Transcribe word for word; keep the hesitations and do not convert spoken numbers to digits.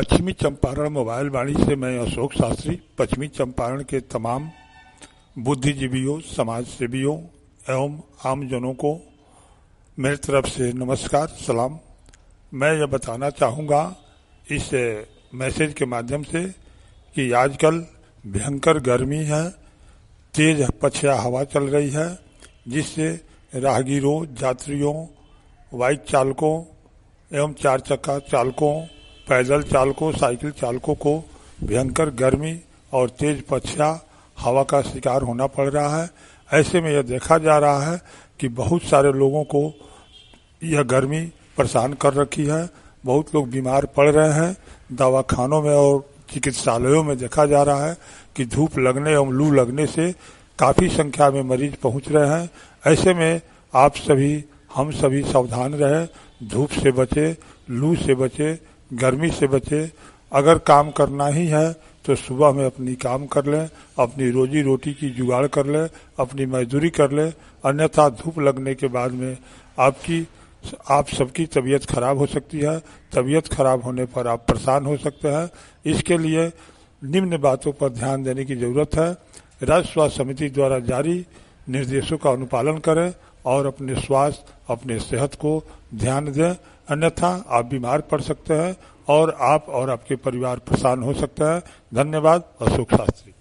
पश्चिमी चंपारण मोबाइल वाणी से मैं अशोक शास्त्री पश्चिमी चंपारण के तमाम बुद्धिजीवियों, समाज सेवियों एवं आमजनों को मेरी तरफ से नमस्कार, सलाम। मैं यह बताना चाहूँगा इस मैसेज के माध्यम से कि आजकल भयंकर गर्मी है, तेज पछया हवा चल रही है, जिससे राहगीरों, यात्रियों, बाइक चालकों एवं चार चक्का चालकों, पैदल चालकों, साइकिल चालकों को भयंकर गर्मी और तेज पछया हवा का शिकार होना पड़ रहा है। ऐसे में यह देखा जा रहा है कि बहुत सारे लोगों को यह गर्मी परेशान कर रखी है। बहुत लोग बीमार पड़ रहे हैं। दवाखानों में और चिकित्सालयों में देखा जा रहा है कि धूप लगने एवं लू लगने से काफी संख्या में मरीज पहुंच रहे हैं। ऐसे में आप सभी, हम सभी सावधान रहे, धूप से बचे, लू से बचे, गर्मी से बचे। अगर काम करना ही है तो सुबह में अपनी काम कर लें, अपनी रोजी रोटी की जुगाड़ कर लें, अपनी मजदूरी कर लें। अन्यथा धूप लगने के बाद में आपकी आप सबकी तबीयत खराब हो सकती है। तबीयत खराब होने पर आप परेशान हो सकते हैं। इसके लिए निम्न बातों पर ध्यान देने की जरूरत है। राज्य स्वास्थ्य समिति द्वारा जारी निर्देशों का अनुपालन करें और अपने स्वास्थ्य, अपने सेहत को ध्यान दें। अन्यथा आप बीमार पड़ सकते हैं और आप और आपके परिवार परेशान हो सकते हैं। धन्यवाद। अशोक शास्त्री।